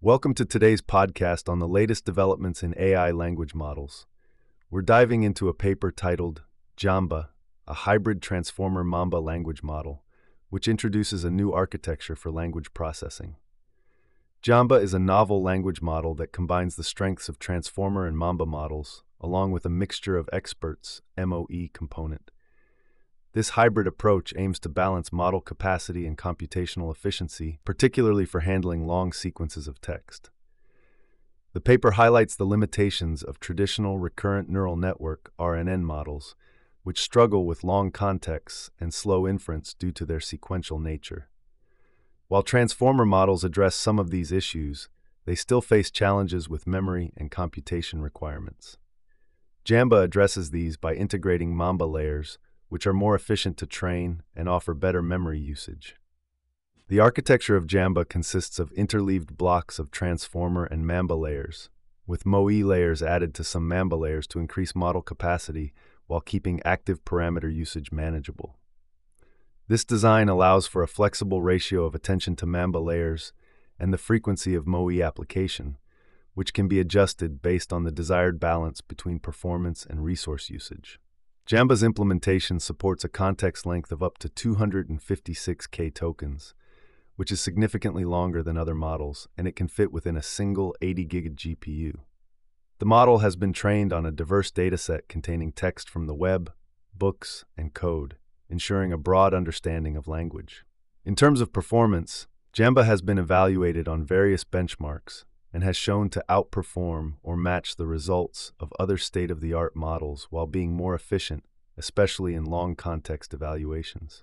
Welcome to today's podcast on the latest developments in AI language models. We're diving into a paper titled Jamba, a hybrid transformer Mamba language model, which introduces a new architecture for language processing. Jamba is a novel language model that combines the strengths of transformer and Mamba models, along with a mixture of experts MOE component. This hybrid approach aims to balance model capacity and computational efficiency, particularly for handling long sequences of text. The paper highlights the limitations of traditional recurrent neural network (RNN) models, which struggle with long contexts and slow inference due to their sequential nature. While transformer models address some of these issues, they still face challenges with memory and computation requirements. Jamba addresses these by integrating Mamba layers, which are more efficient to train and offer better memory usage. The architecture of Jamba consists of interleaved blocks of transformer and Mamba layers, with MOE layers added to some Mamba layers to increase model capacity while keeping active parameter usage manageable. This design allows for a flexible ratio of attention to Mamba layers and the frequency of MOE application, which can be adjusted based on the desired balance between performance and resource usage. Jamba's implementation supports a context length of up to 256K tokens, which is significantly longer than other models, and it can fit within a single 80GB GPU. The model has been trained on a diverse dataset containing text from the web, books, and code, ensuring a broad understanding of language. In terms of performance, Jamba has been evaluated on various benchmarks and has shown to outperform or match the results of other state-of-the-art models while being more efficient, especially in long context evaluations.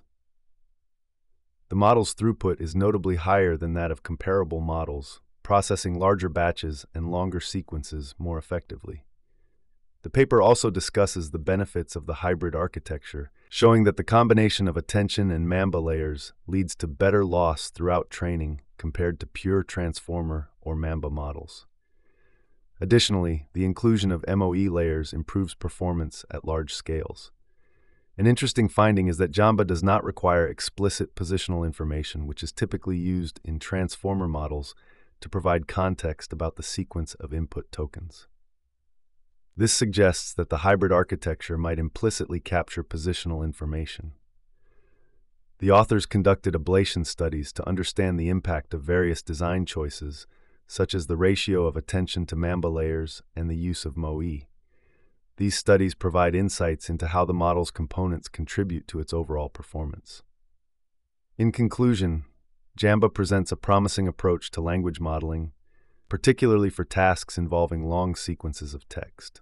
The model's throughput is notably higher than that of comparable models, processing larger batches and longer sequences more effectively. The paper also discusses the benefits of the hybrid architecture, showing that the combination of attention and Mamba layers leads to better loss throughout training compared to pure transformer or Mamba models. Additionally, the inclusion of MOE layers improves performance at large scales. An interesting finding is that Jamba does not require explicit positional information, which is typically used in transformer models to provide context about the sequence of input tokens. This suggests that the hybrid architecture might implicitly capture positional information. The authors conducted ablation studies to understand the impact of various design choices, such as the ratio of attention to Mamba layers and the use of MOE. These studies provide insights into how the model's components contribute to its overall performance. In conclusion, Jamba presents a promising approach to language modeling, particularly for tasks involving long sequences of text.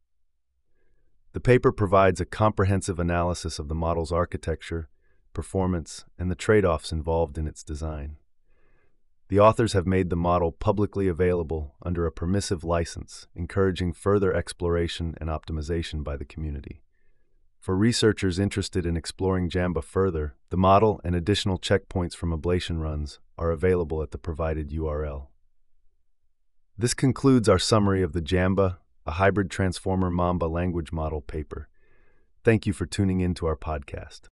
The paper provides a comprehensive analysis of the model's architecture, performance, and the trade-offs involved in its design. The authors have made the model publicly available under a permissive license, encouraging further exploration and optimization by the community. For researchers interested in exploring Jamba further, the model and additional checkpoints from ablation runs are available at the provided URL. This concludes our summary of the Jamba, a hybrid transformer Mamba language model paper. Thank you for tuning in to our podcast.